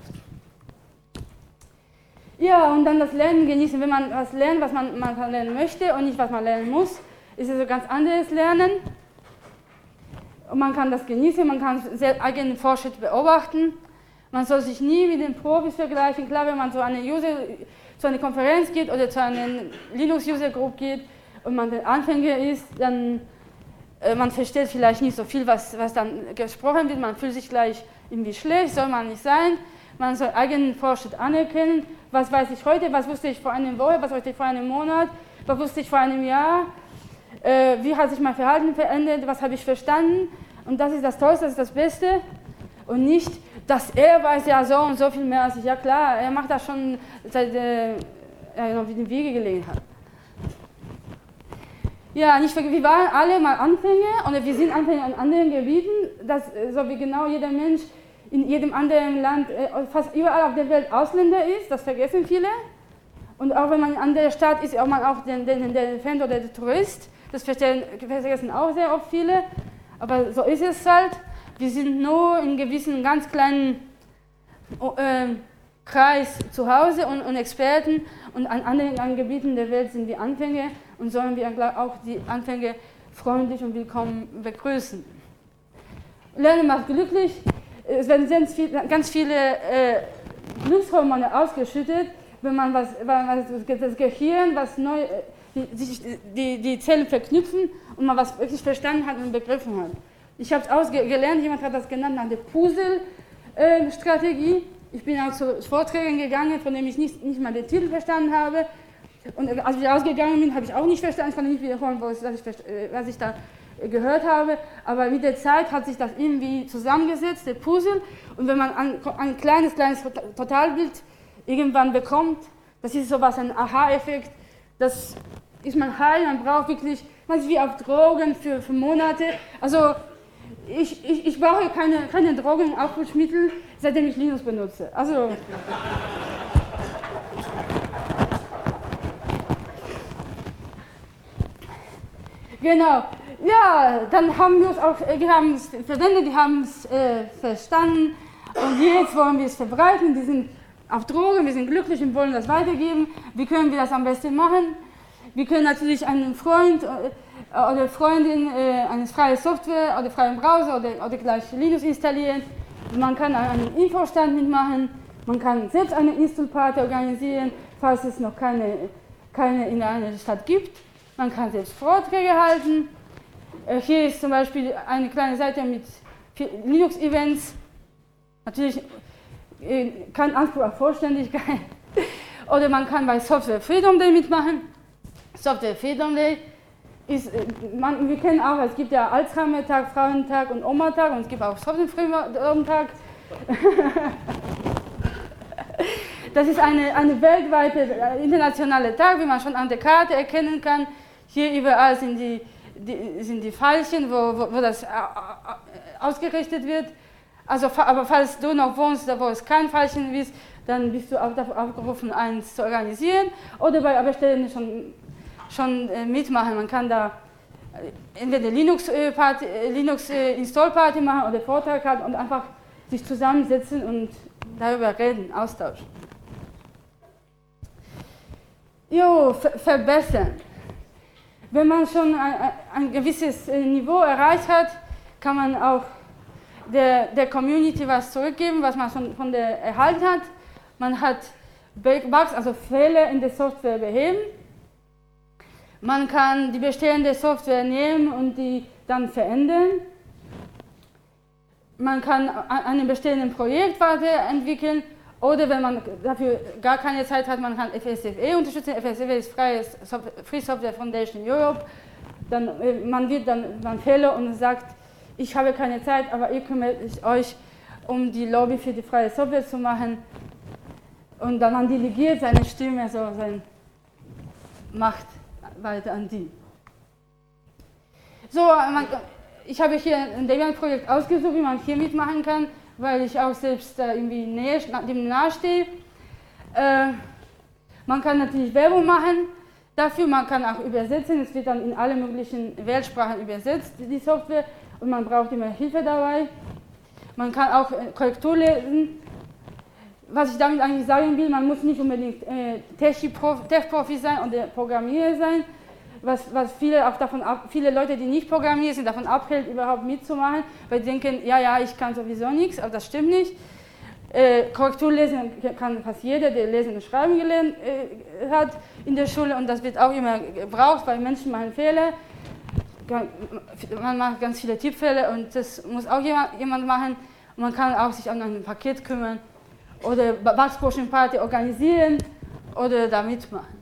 Ja, und dann das Lernen genießen, wenn man was lernt, was man, man lernen möchte und nicht was man lernen muss, ist es ein ganz anderes Lernen. Und man kann das genießen, man kann seinen eigenen Fortschritt beobachten. Man soll sich nie mit den Profis vergleichen. Klar, wenn man zu einer, User, zu einer Konferenz geht oder zu einer Linux-User-Group geht und man der Anfänger ist, dann äh, man versteht vielleicht nicht so viel, was, was dann gesprochen wird. Man fühlt sich gleich irgendwie schlecht, soll man nicht sein. Man soll eigenen Fortschritt anerkennen. Was weiß ich heute, was wusste ich vor einer Woche, was wusste ich vor einem Monat, was wusste ich vor einem Jahr. Äh, wie hat sich mein Verhalten verändert, was habe ich verstanden und das ist das Tollste, das ist das Beste und nicht, dass er weiß ja so und so viel mehr als ich, ja klar, er macht das schon seit äh, er noch in den Wege gelegen hat. Ja, nicht vergessen, wir waren alle mal Anfänger oder wir sind Anfänger in anderen Gebieten, dass, so wie genau jeder Mensch in jedem anderen Land, äh, fast überall auf der Welt Ausländer ist, das vergessen viele. Und auch wenn man in einer anderen Stadt ist, ist man auch der, der, der Fan oder der Tourist. Das vergessen auch sehr oft viele, aber so ist es halt. Wir sind nur in gewissen ganz kleinen äh, Kreis zu Hause und, und Experten und an anderen Gebieten der Welt sind wir Anfänger und sollen wir auch die Anfänger freundlich und willkommen begrüßen. Lernen macht glücklich, es werden ganz viele äh, Glückshormone ausgeschüttet, wenn man was, was das Gehirn, was neu Die, die, die, die Zellen verknüpfen und man was wirklich verstanden hat und begriffen hat. Ich habe es ausgelernt, jemand hat das genannt nach der Puzzle-Strategie. Äh, ich bin auch zu Vorträgen gegangen, von denen ich nicht, nicht mal den Titel verstanden habe. Und als ich rausgegangen bin, habe ich auch nicht verstanden, ich konnte nicht wiederholen, was ich, was ich da gehört habe. Aber mit der Zeit hat sich das irgendwie zusammengesetzt, der Puzzle. Und wenn man ein, ein kleines, kleines Totalbild irgendwann bekommt, das ist sowas, ein Aha-Effekt, das ist man heil, man braucht wirklich, man ist wie auf Drogen für, für Monate. Also ich, ich, ich brauche keine, keine Drogen, Aufputschmittel, seitdem ich Linux benutze. Also genau, ja, dann haben wir es auch, wir haben es verwendet, die haben es äh, verstanden und jetzt wollen wir es verbreiten, die sind auf Drogen, wir sind glücklich und wollen das weitergeben. Wie können wir das am besten machen? Wir können natürlich einen Freund oder Freundin äh, eine freie Software oder freien Browser oder, oder gleich Linux installieren. Man kann einen Infostand mitmachen, man kann selbst eine Install-Party organisieren, falls es noch keine, keine in einer Stadt gibt. Man kann selbst Vorträge halten. Äh, hier ist zum Beispiel eine kleine Seite mit Linux-Events. Natürlich kein Anspruch auf Vollständigkeit. Oder man kann bei Software Freedom Day mitmachen. Software Freedom Day ist, man, wir kennen auch, es gibt ja Alzheimer-Tag, Frauentag und Oma-Tag und es gibt auch Software Freedom Tag. Das ist eine, eine weltweite, internationale Tag, wie man schon an der Karte erkennen kann. Hier überall sind die, die, sind die Pfeilchen, wo, wo, wo das ausgerichtet wird. Also, aber falls du noch wohnst, wo es kein Pfeilchen ist, dann bist du auch dafür aufgerufen, eins zu organisieren oder bei Bestellungen schon, schon äh, mitmachen. Man kann da entweder Linux, äh, Party, äh, Linux äh, Install Party machen oder Vortrag halt und einfach sich zusammensetzen und darüber reden, austauschen. Jo, ver verbessern. Wenn man schon ein, ein gewisses Niveau erreicht hat, kann man auch Der, der Community was zurückgeben, was man schon von der erhalten hat. Man hat Bugs, also Fehler in der Software beheben. Man kann die bestehende Software nehmen und die dann verändern. Man kann an einem bestehenden Projekt weiterentwickeln oder wenn man dafür gar keine Zeit hat, man kann F S F E unterstützen. F S F E ist Free Software Foundation Europe. Dann, man wird dann man Fehler und sagt, ich habe keine Zeit, aber ihr kümmert euch um die Lobby für die freie Software zu machen. Und dann man delegiert seine Stimme, also seine Macht weiter an die. So, man, ich habe hier ein Debian-Projekt ausgesucht, wie man hier mitmachen kann, weil ich auch selbst da irgendwie dem nahe stehe. Äh, man kann natürlich Werbung machen. Dafür man kann auch übersetzen, es wird dann in alle möglichen Weltsprachen übersetzt, die Software, und man braucht immer Hilfe dabei. Man kann auch Korrektur lesen. Was ich damit eigentlich sagen will, man muss nicht unbedingt äh, Tech-Profi sein oder Programmierer sein, was, was viele, auch davon ab, viele Leute, die nicht Programmierer sind, davon abhält, überhaupt mitzumachen, weil sie denken, ja, ja, ich kann sowieso nichts, aber das stimmt nicht. Äh, Korrektur lesen kann fast jeder, der Lesen und Schreiben gelernt äh, hat in der Schule, und das wird auch immer gebraucht, weil Menschen machen Fehler. Man macht ganz viele Tippfehler und das muss auch jemand, jemand machen. Und man kann auch sich an ein Paket kümmern oder Bugspotion-Party organisieren oder da mitmachen.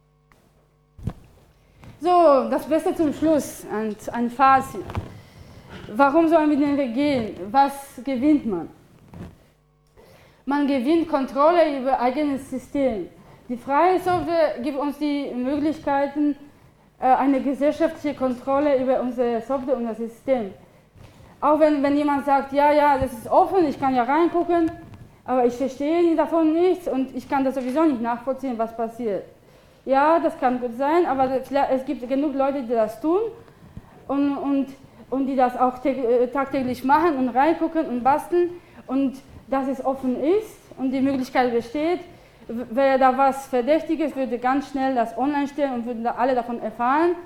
So, das Beste zum Schluss, ein, ein Fazit. Warum soll man mit den Weg gehen? Was gewinnt man? Man gewinnt Kontrolle über eigenes System. Die freie Software gibt uns die Möglichkeiten, eine gesellschaftliche Kontrolle über unsere Software und das System. Auch wenn, wenn jemand sagt, ja, ja, das ist offen, ich kann ja reingucken, aber ich verstehe davon nichts und ich kann das sowieso nicht nachvollziehen, was passiert. Ja, das kann gut sein, aber es gibt genug Leute, die das tun und, und, und die das auch tagtäglich machen und reingucken und basteln, und dass es offen ist und die Möglichkeit besteht. Wäre da was Verdächtiges, würde ganz schnell das online stellen und würden da alle davon erfahren.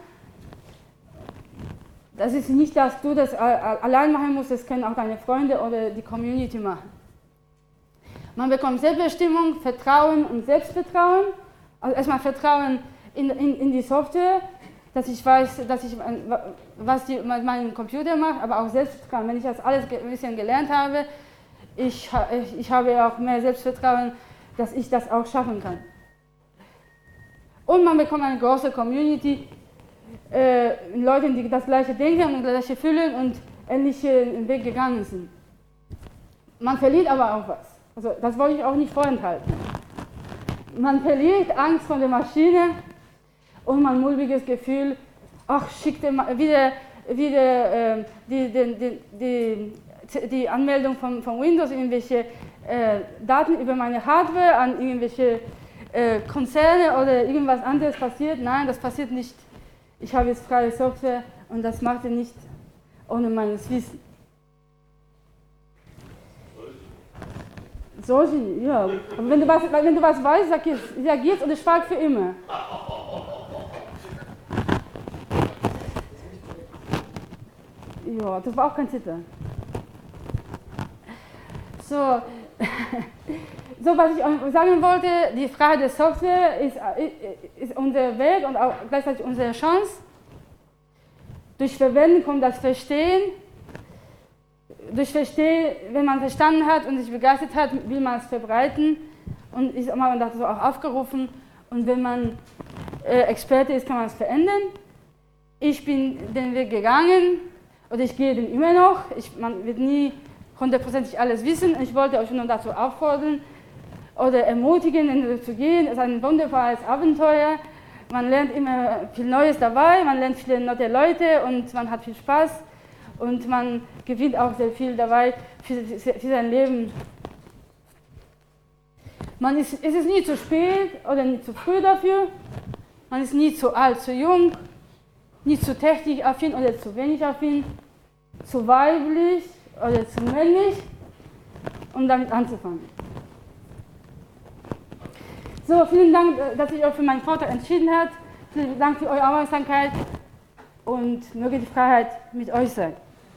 Das ist nicht, dass du das allein machen musst, das können auch deine Freunde oder die Community machen. Man bekommt Selbstbestimmung, Vertrauen und Selbstvertrauen. Also erstmal Vertrauen in, in, in die Software, dass ich weiß, dass ich, was die, mein Computer macht, aber auch Selbstvertrauen. Wenn ich das alles ein bisschen gelernt habe, ich, ich, ich habe auch mehr Selbstvertrauen, dass ich das auch schaffen kann. Und man bekommt eine große Community, äh, Leute, die das Gleiche denken und das Gleiche fühlen und ähnlichen Weg gegangen sind. Man verliert aber auch was. Also das wollte ich auch nicht vorenthalten. Man verliert Angst vor der Maschine und man mulmiges Gefühl, ach, schickt wieder, wieder äh, die, die, die, die, die Anmeldung von, von Windows, irgendwelche Äh, Daten über meine Hardware an irgendwelche äh, Konzerne oder irgendwas anderes passiert. Nein, das passiert nicht. Ich habe jetzt freie Software und das macht ihr nicht ohne meines Wissen. Solche, ja. Aber wenn du was, wenn du was weißt, sag jetzt, sag jetzt und ich frage für immer. Ja, das war auch kein Titel. So. So, was ich euch sagen wollte, die Frage der Software ist, ist unser Weg und auch gleichzeitig unsere Chance. Durch Verwenden kommt das Verstehen. Durch Verstehen, wenn man verstanden hat und sich begeistert hat, will man es verbreiten. Und ich habe mal dazu auch aufgerufen. Und wenn man äh, Experte ist, kann man es verändern. Ich bin den Weg gegangen oder ich gehe den immer noch. Ich, man wird nie hundertprozentig alles wissen. Ich wollte euch nur dazu auffordern oder ermutigen, in den Weg zu gehen. Es ist ein wunderbares Abenteuer. Man lernt immer viel Neues dabei, man lernt viele nette Leute und man hat viel Spaß und man gewinnt auch sehr viel dabei für, für sein Leben. Man ist, es ist nie zu spät oder nie zu früh dafür. Man ist nie zu alt, zu jung, nie zu technikaffin oder zu wenig affin, zu weiblich oder zu männlich, um damit anzufangen. So, vielen Dank, dass ihr euch für meinen Vortrag entschieden habt. Vielen Dank für eure Aufmerksamkeit und möge die Freiheit mit euch sein.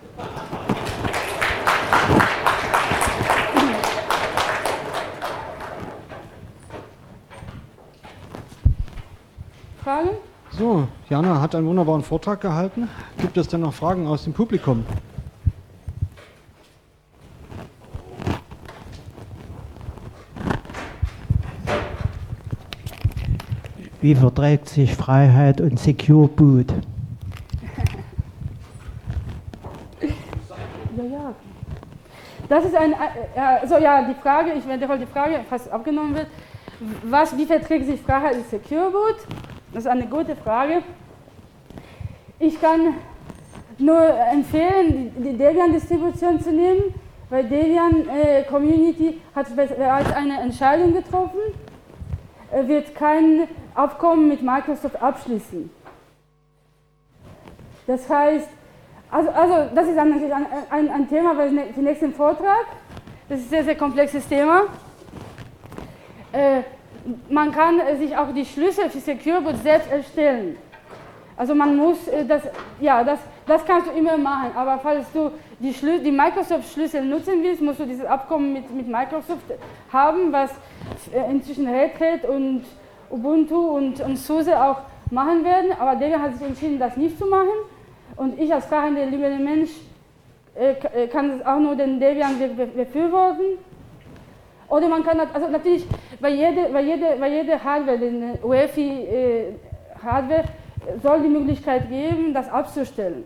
Fragen? So, Jana hat einen wunderbaren Vortrag gehalten. Gibt es denn noch Fragen aus dem Publikum? Wie verträgt sich Freiheit und Secure Boot? Ja, ja. Das ist ein, also ja, die Frage, ich werde die Frage, fast abgenommen wird, was, wie verträgt sich Freiheit und Secure Boot? Das ist eine gute Frage. Ich kann nur empfehlen, die Debian-Distribution zu nehmen, weil Debian äh, Community hat bereits eine Entscheidung getroffen. Wird kein Abkommen mit Microsoft abschließen. Das heißt, also, also das ist ein, ein, ein Thema für den nächsten Vortrag. Das ist ein sehr, sehr komplexes Thema. Äh, man kann sich auch die Schlüssel für Secure Boot selbst erstellen. Also man muss das, ja, das, das kannst du immer machen, aber falls du die, die Microsoft-Schlüssel nutzen willst, musst du dieses Abkommen mit, mit Microsoft haben, was inzwischen Red Hat und Ubuntu und, und SUSE auch machen werden, aber Debian hat sich entschieden, das nicht zu machen. Und ich als freiheitlicher lieber Mensch äh, kann auch nur den Debian befürworten. Oder man kann, also natürlich, bei jeder, bei jeder, bei jeder Hardware, den U E F I-Hardware, äh, soll die Möglichkeit geben, das abzustellen.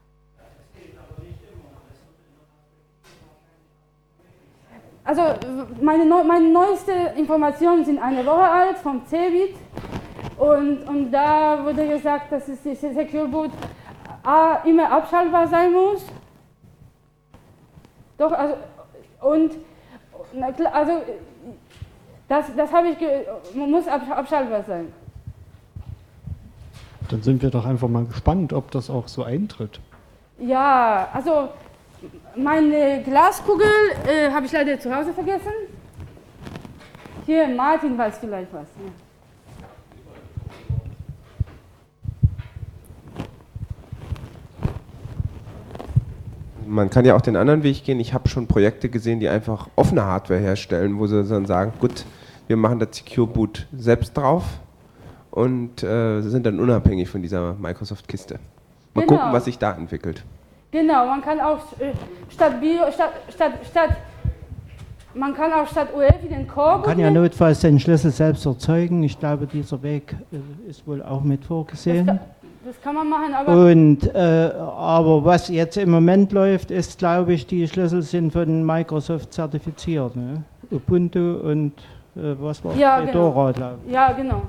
Also meine, meine neueste Informationen sind eine Woche alt vom Cebit und, und da wurde gesagt, dass es die Secure Boot A, immer abschaltbar sein muss. Doch, also, und also das, das habe ich, muss abschaltbar sein. Dann sind wir doch einfach mal gespannt, ob das auch so eintritt. Ja, also meine Glaskugel äh, habe ich leider zu Hause vergessen. Hier, Martin weiß vielleicht was. Ja. Man kann ja auch den anderen Weg gehen. Ich habe schon Projekte gesehen, die einfach offene Hardware herstellen, wo sie dann sagen, gut, wir machen das Secure Boot selbst drauf und äh, sind dann unabhängig von dieser Microsoft-Kiste. Mal Genau. gucken, was sich da entwickelt. Genau, man kann auch äh, statt Bio, statt, statt, statt, man kann auch statt U E F I den Core Man kann ja notfalls den Schlüssel selbst erzeugen. Ich glaube, dieser Weg äh, ist wohl auch mit vorgesehen. Das kann, das kann man machen, aber... Und, äh, aber was jetzt im Moment läuft, ist, glaube ich, die Schlüssel sind von Microsoft zertifiziert. Ne? Ubuntu und äh, was war ja, Fedora, genau. glaube ich. Ja, genau.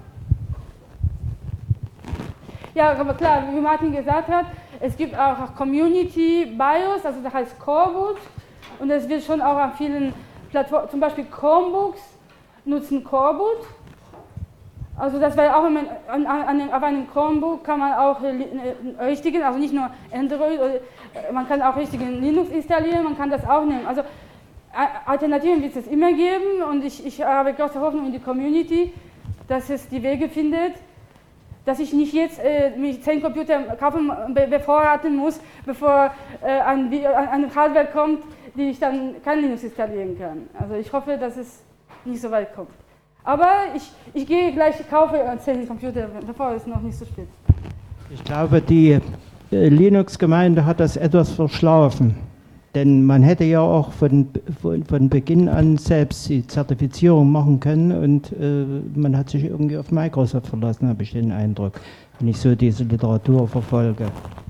Ja, aber klar, wie Martin gesagt hat, es gibt auch Community BIOS, also das heißt Core Boot. Und es wird schon auch an vielen Plattformen, zum Beispiel Chromebooks nutzen Core Boot. Also das war auch, an, an, an, auf einem Chromebook kann man auch äh, richtigen, also nicht nur Android, oder, äh, man kann auch richtigen Linux installieren, man kann das auch nehmen. Also Alternativen wird es immer geben und ich, ich habe große Hoffnung in die Community, dass es die Wege findet, dass ich nicht jetzt äh, mich zehn Computer kaufen, be bevorraten muss, bevor äh, ein, eine Hardware kommt, die ich dann kein Linux installieren kann. Also ich hoffe, dass es nicht so weit kommt. Aber ich, ich gehe gleich, kaufe zehn Computer, bevor es noch nicht so spät ist. Ich glaube, die äh, Linux-Gemeinde hat das etwas verschlafen. Denn man hätte ja auch von, von, von Beginn an selbst die Zertifizierung machen können und äh, man hat sich irgendwie auf Microsoft verlassen, habe ich den Eindruck, wenn ich so diese Literatur verfolge.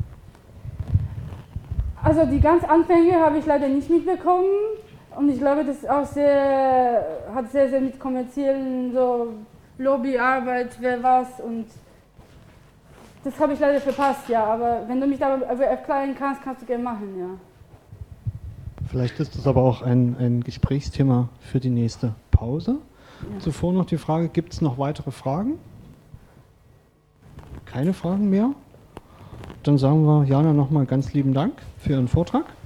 Also die ganz Anfänge habe ich leider nicht mitbekommen und ich glaube, das ist auch sehr, hat sehr, sehr mit kommerziellen so Lobbyarbeit, wer was und das habe ich leider verpasst, ja, aber wenn du mich da erklären kannst, kannst du gerne machen, ja. Vielleicht ist das aber auch ein, ein Gesprächsthema für die nächste Pause. Ja. Zuvor noch die Frage, gibt es noch weitere Fragen? Keine Fragen mehr? Dann sagen wir Jana nochmal ganz lieben Dank für Ihren Vortrag.